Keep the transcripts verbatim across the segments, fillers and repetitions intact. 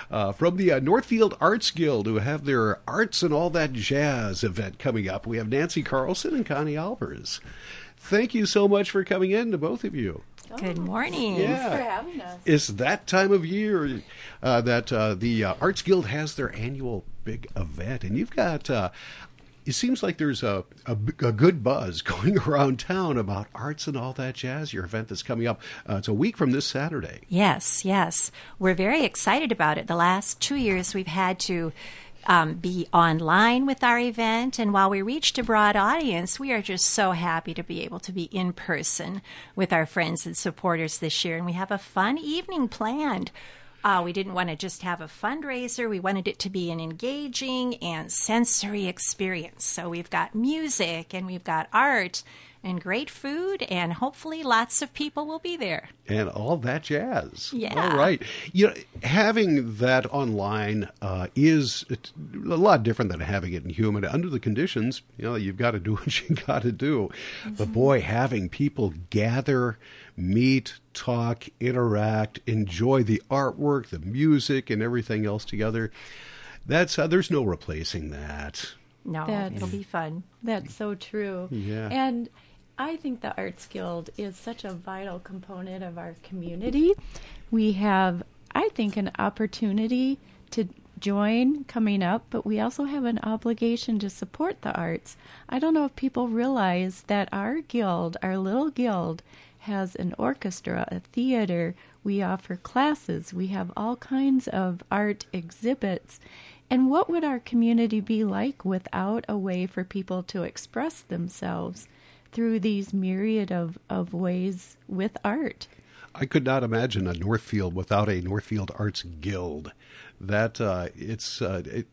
uh, from the uh, Northfield Arts Guild, who have their Arts and All That Jazz event coming up. We have Nancy Carlson and Connie Alvers. Thank you so much for coming in, to both of you. Oh, good morning. Yeah. Thanks for having us. It's that time of year uh, that uh, the uh, Arts Guild has their annual big event, and you've got... Uh, It seems like there's a, a, a good buzz going around town about Arts and All That Jazz, your event that's coming up. Uh, it's a week from this Saturday. Yes, yes. We're very excited about it. The last two years we've had to um, be online with our event, and while we reached a broad audience, we are just so happy to be able to be in person with our friends and supporters this year, and we have a fun evening planned. Uh, we didn't want to just have a fundraiser. We wanted it to be an engaging and sensory experience. So we've got music and we've got art and great food, and hopefully lots of people will be there. And all that jazz. Yeah. All right. You know, having that online uh, is a lot different than having it in human. Under the conditions, you know, you've got to do what you got to do. Mm-hmm. But boy, having people gather, meet, talk, interact, enjoy the artwork, the music, and everything else together, that's uh, there's no replacing that. No, that's, it'll be fun. That's so true. Yeah. And I think the Arts Guild is such a vital component of our community. We have, I think, an opportunity to join coming up, but we also have an obligation to support the arts. I don't know if people realize that our guild, our little guild, has an orchestra, a theater. We offer classes. We have all kinds of art exhibits. And what would our community be like without a way for people to express themselves through these myriad of, of ways with art? I could not imagine a Northfield without a Northfield Arts Guild. That uh, it's uh, it,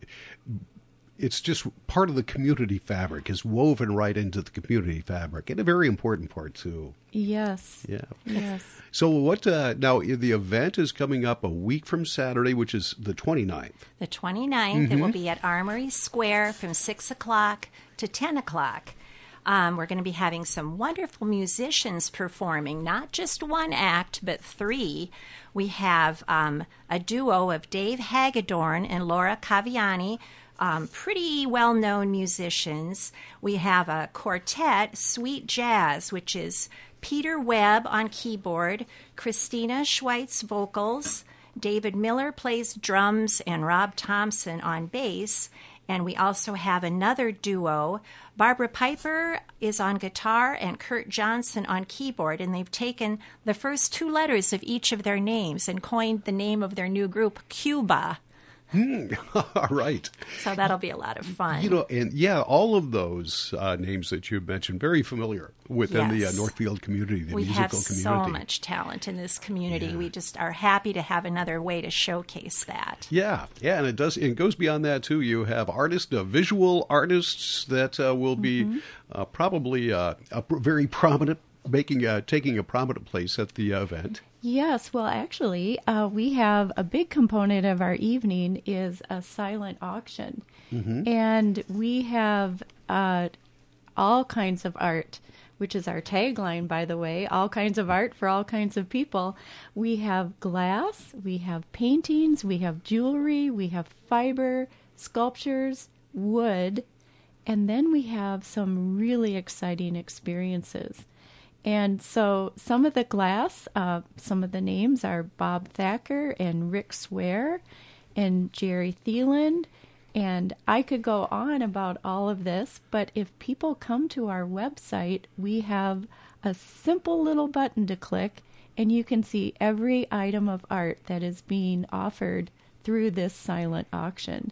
it's just part of the community fabric, is woven right into the community fabric, and a very important part too. Yes. Yeah. Yes. So what uh, now? The event is coming up a week from Saturday, which is the twenty-ninth. The twenty-ninth, Mm-hmm. It will be at Armory Square from six o'clock to ten o'clock. Um, we're going to be having some wonderful musicians performing, not just one act, but three. We have um, a duo of Dave Hagedorn and Laura Caviani, um, pretty well-known musicians. We have a quartet, Sweet Jazz, which is Peter Webb on keyboard, Christina Schweitz vocals, David Miller plays drums, and Rob Thompson on bass. And we also have another duo. Barbara Piper is on guitar and Kurt Johnson on keyboard, and they've taken the first two letters of each of their names and coined the name of their new group, Cuba. Hmm. All right. So that'll be a lot of fun. You know, and yeah, all of those uh, names that you mentioned, very familiar within Yes. the uh, Northfield community, the we musical have community. so much talent in this community. Yeah. We just are happy to have another way to showcase that. Yeah, yeah, and it does. It goes beyond that too. You have artists, uh, visual artists that uh, will be Mm-hmm. uh, probably uh, a pr- very prominent, making uh, taking a prominent place at the uh, event. Yes, well, actually, uh, we have a big component of our evening is a silent auction. Mm-hmm. And we have uh, all kinds of art, which is our tagline, by the way, all kinds of art for all kinds of people. We have glass, we have paintings, we have jewelry, we have fiber, sculptures, wood, and then we have some really exciting experiences. And so some of the glass, uh, some of the names are Bob Thacker and Rick Swear and Jerry Thielen. And I could go on about all of this, but if people come to our website, we have a simple little button to click, and you can see every item of art that is being offered through this silent auction.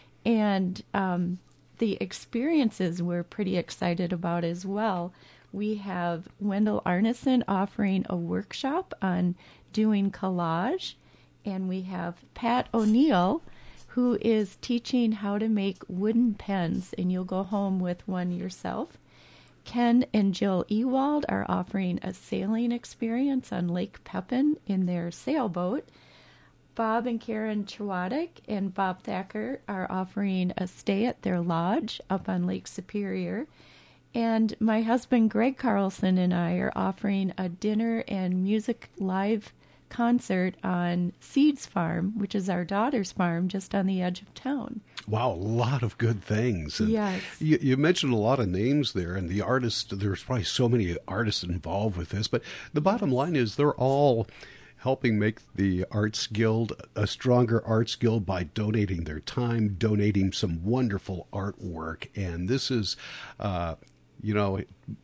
And um, the experiences we're pretty excited about as well. We have Wendell Arneson offering a workshop on doing collage, and we have Pat O'Neill, who is teaching how to make wooden pens, and you'll go home with one yourself. Ken and Jill Ewald are offering a sailing experience on Lake Pepin in their sailboat. Bob and Karen Chwadek and Bob Thacker are offering a stay at their lodge up on Lake Superior. And my husband, Greg Carlson, and I are offering a dinner and music live concert on Seeds Farm, which is our daughter's farm just on the edge of town. Wow, a lot of good things. And yes. You, you mentioned a lot of names there, and the artists, there's probably so many artists involved with this, but the bottom line is they're all helping make the Arts Guild a stronger Arts Guild by donating their time, donating some wonderful artwork. And this is, uh, you know,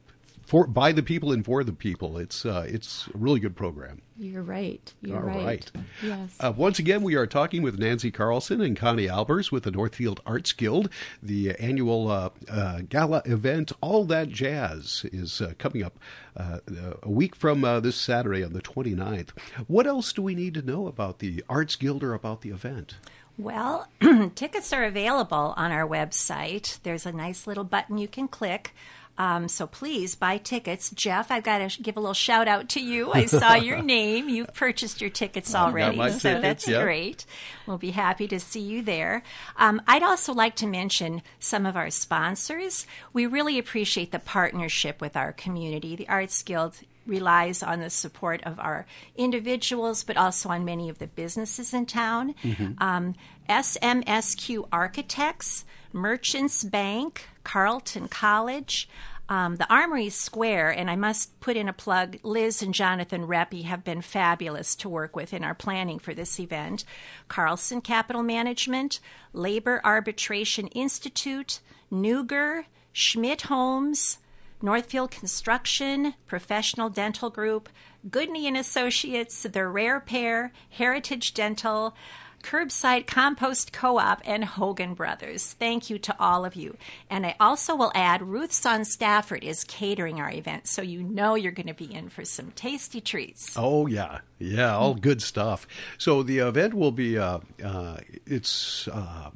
for by the people and for the people. It's uh, it's a really good program. You're right. You're All right. right. Yes. Uh, once again, we are talking with Nancy Carlson and Connie Albers with the Northfield Arts Guild. The annual uh, uh, gala event, All That Jazz, is uh, coming up uh, a week from uh, this Saturday on the twenty-ninth. What else do we need to know about the Arts Guild or about the event? Well, tickets are available on our website. There's a nice little button you can click. Um, so please buy tickets. Jeff, I've got to give a little shout out to you. I saw your name. You've purchased your tickets already, my so tickets, that's yep. great. We'll be happy to see you there. Um, I'd also like to mention some of our sponsors. We really appreciate the partnership with our community. The Arts Guild relies on the support of our individuals, but also on many of the businesses in town. Mm-hmm. Um, S M S Q Architects, Merchants Bank, Carleton College, um, the Armory Square, and I must put in a plug, Liz and Jonathan Reppy have been fabulous to work with in our planning for this event. Carlson Capital Management, Labor Arbitration Institute, Nuger, Schmidt Homes, Northfield Construction, Professional Dental Group, Goodney and Associates, The Rare Pair, Heritage Dental, Curbside Compost Co-op, and Hogan Brothers. Thank you to all of you. And I also will add Ruth's on Stafford is catering our event, so you know you're going to be in for some tasty treats. Oh, yeah. Yeah, all good stuff. So the event will be, uh, uh, it's uh,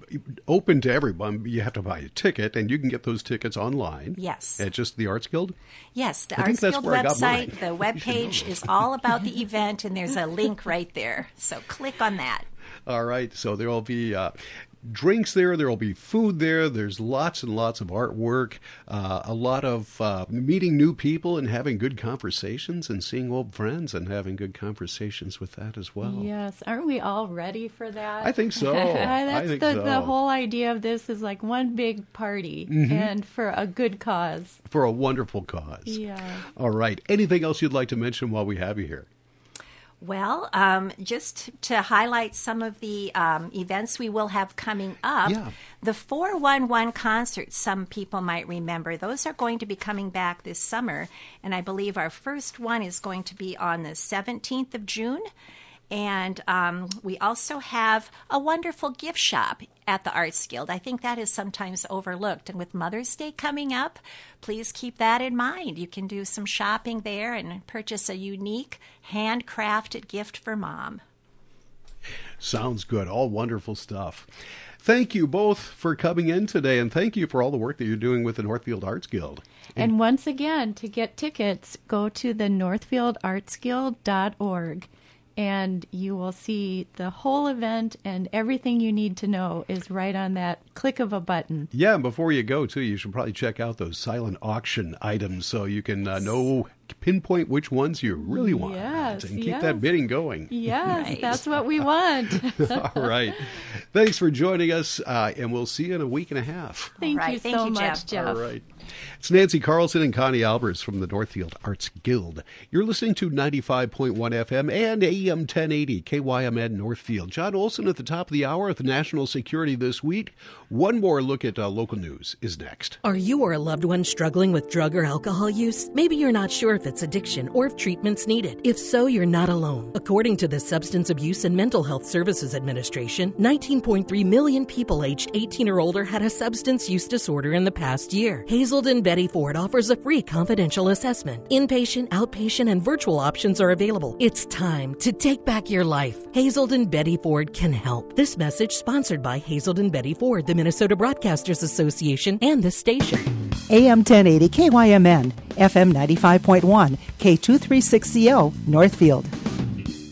open to everyone. You have to buy a ticket, and you can get those tickets online. Yes. At just the Arts Guild? Yes, the I Arts Guild website, the You webpage is all about the event, and there's a link right there. So click on that. All right, so there will be uh, drinks there, there will be food there, there's lots and lots of artwork, uh, a lot of uh, meeting new people and having good conversations and seeing old friends and having good conversations with that as well. Yes, aren't we all ready for that? I think so. That's I think the, so. the whole idea of this is like one big party mm-hmm. and for a good cause. For a wonderful cause. Yeah. All right, anything else you'd like to mention while we have you here? Well, um, just to highlight some of the um, events we will have coming up, yeah. the four one one concerts, some people might remember, those are going to be coming back this summer. And I believe our first one is going to be on the seventeenth of June. And um, we also have a wonderful gift shop at the Arts Guild. I think that is sometimes overlooked. And with Mother's Day coming up, please keep that in mind. You can do some shopping there and purchase a unique handcrafted gift for Mom. Sounds good. All wonderful stuff. Thank you both for coming in today, and thank you for all the work that you're doing with the Northfield Arts Guild. And, and once again, to get tickets, go to the northfield arts guild dot org. And you will see the whole event, and everything you need to know is right on that click of a button. Yeah, and before you go, too, you should probably check out those silent auction items so you can uh, know, pinpoint which ones you really want. Yes, and keep yes. that bidding going. Yes, right. That's what we want. All right. Thanks for joining us, uh, and we'll see you in a week and a half. Thank right. you Thank so you, much, Jeff. Jeff. All right. It's Nancy Carlson and Connie Albers from the Northfield Arts Guild. You're listening to ninety-five point one F M and A M ten eighty K Y M N Northfield. John Olson at the top of the hour with National Security This Week. One more look at uh, local news is next. Are you or a loved one struggling with drug or alcohol use? Maybe you're not sure if it's addiction or if treatment's needed. If so, you're not alone. According to the Substance Abuse and Mental Health Services Administration, nineteen point three million people aged eighteen or older had a substance use disorder in the past year. Hazelden Betty Ford offers a free confidential assessment. Inpatient, outpatient, and virtual options are available. It's time to take back your life. Hazelden Betty Ford can help. This message sponsored by Hazelden Betty Ford, the Minnesota Broadcasters Association, and this station. A M ten eighty K Y M N, F M ninety-five point one, K two thirty-six C O, Northfield.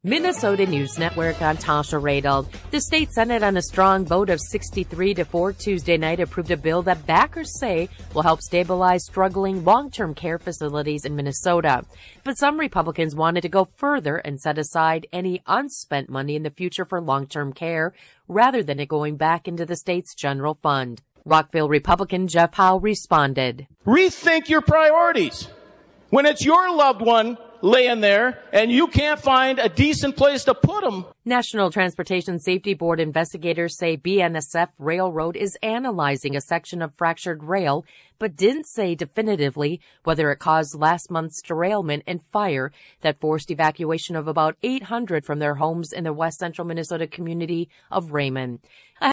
Minnesota News Network, I'm Tasha Radel. The state Senate on a strong vote of sixty-three to four Tuesday night approved a bill that backers say will help stabilize struggling long-term care facilities in Minnesota. But some Republicans wanted to go further and set aside any unspent money in the future for long-term care rather than it going back into the state's general fund. Rockville Republican Jeff Howe responded. Rethink your priorities. When it's your loved one laying there and you can't find a decent place to put them. National Transportation Safety Board investigators say B N S F Railroad is analyzing a section of fractured rail, but didn't say definitively whether it caused last month's derailment and fire that forced evacuation of about eight hundred from their homes in the west central Minnesota community of Raymond.